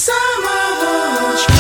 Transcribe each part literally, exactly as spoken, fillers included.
Самоволочка.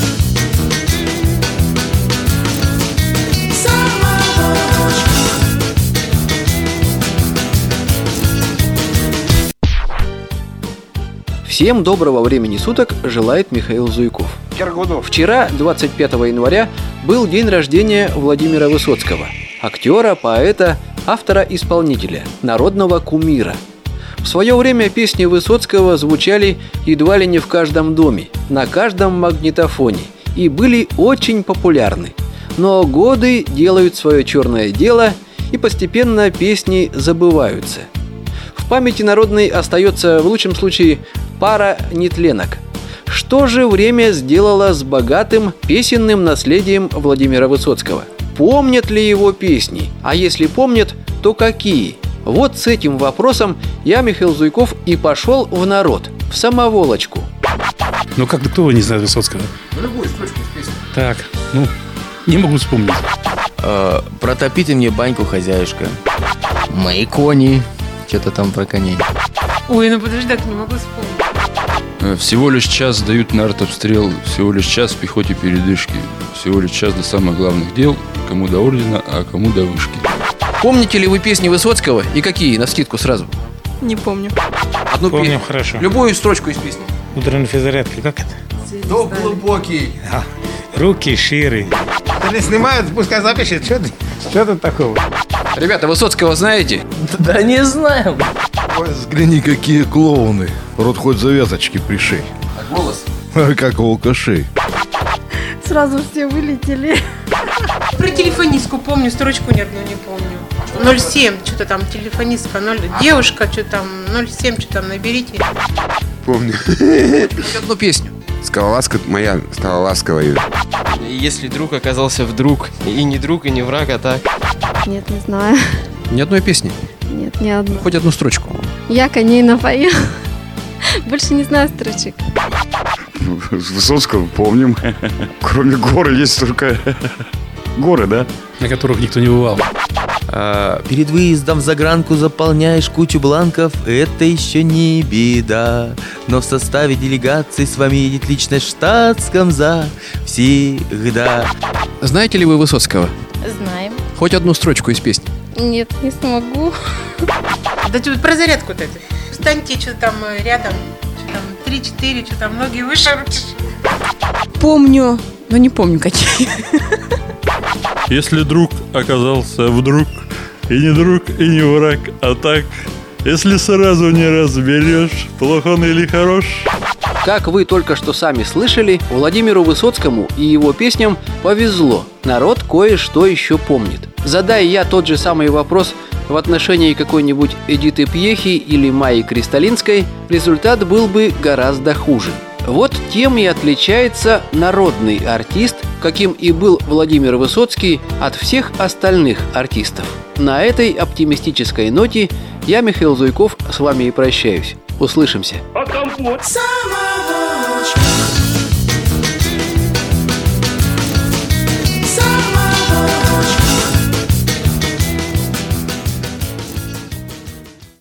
Всем доброго времени суток желает Михаил Зуйков. Вчера, двадцать пятого января, был день рождения Владимира Высоцкого, актера, поэта, автора-исполнителя, народного кумира. В свое время песни Высоцкого звучали едва ли не в каждом доме, на каждом магнитофоне и были очень популярны. Но годы делают свое черное дело, и постепенно песни забываются. В памяти народной остается, в лучшем случае, пара нетленок. Что же время сделало с богатым песенным наследием Владимира Высоцкого? Помнят ли его песни? А если помнят, то какие? Вот с этим вопросом я, Михаил Зуйков, и пошел в народ, в самоволочку. Ну как кто не знает Высоцкого? Любую строчку из песни. Так, ну, не могу вспомнить. Э, протопи ты мне баньку, хозяюшка. Мои кони. Что-то там про коней. Ой, ну подожди, так не могу вспомнить. Всего лишь час дают на артобстрел, всего лишь час в пехоте передышки, всего лишь час до самых главных дел, кому до ордена, а кому до вышки. Помните ли вы песни Высоцкого и какие, навскидку сразу? Не помню. Одну Помню песню. хорошо. Любую строчку из песни. Утренней физзарядки, как это? До глубокий. А, руки шире. Да не снимают, пускай запишет. Что, что тут такого? Ребята, Высоцкого знаете? Да не знаю. Ой, взгляни, какие клоуны. Рот хоть завязочки пришей. А голос? Как у алкашей. Сразу все вылетели. Про телефонистку помню, строчку ни одну не помню. ноль семь, что-то там, телефонистка, ноль, девушка, что там, ноль семь, что там, наберите. Помню. Хоть одну песню. Скалолазка моя стала ласковой. Если друг оказался вдруг, и не друг, и не враг, а так. Нет, не знаю. Ни одной песни. Нет, ни одной. Хоть одну строчку. Я коней напоил. Больше не знаю строчек. Высоцкого помним. Кроме горы есть только горы, да? На которых никто не бывал. А, перед выездом в загранку заполняешь кучу бланков. Это еще не беда. Но в составе делегации с вами едет личность в штатском завсегда. Знаете ли вы Высоцкого? Знаем. Хоть одну строчку из песни. Нет, не смогу. Да ты вот про зарядку вот эту. Встаньте, что там э, рядом, что там, три-четыре, что там, ноги выше, руки. Помню, но не помню какие. Если друг оказался вдруг, и не друг, и не враг, а так, если сразу не разберешь, плохо он или хорош. Как вы только что сами слышали, Владимиру Высоцкому и его песням повезло. Народ кое-что еще помнит. Задая я тот же самый вопрос в отношении какой-нибудь Эдиты Пьехи или Майи Кристалинской, результат был бы гораздо хуже. Вот тем и отличается народный артист, каким и был Владимир Высоцкий, от всех остальных артистов. На этой оптимистической ноте я, Михаил Зуйков, с вами и прощаюсь. Услышимся. А компот?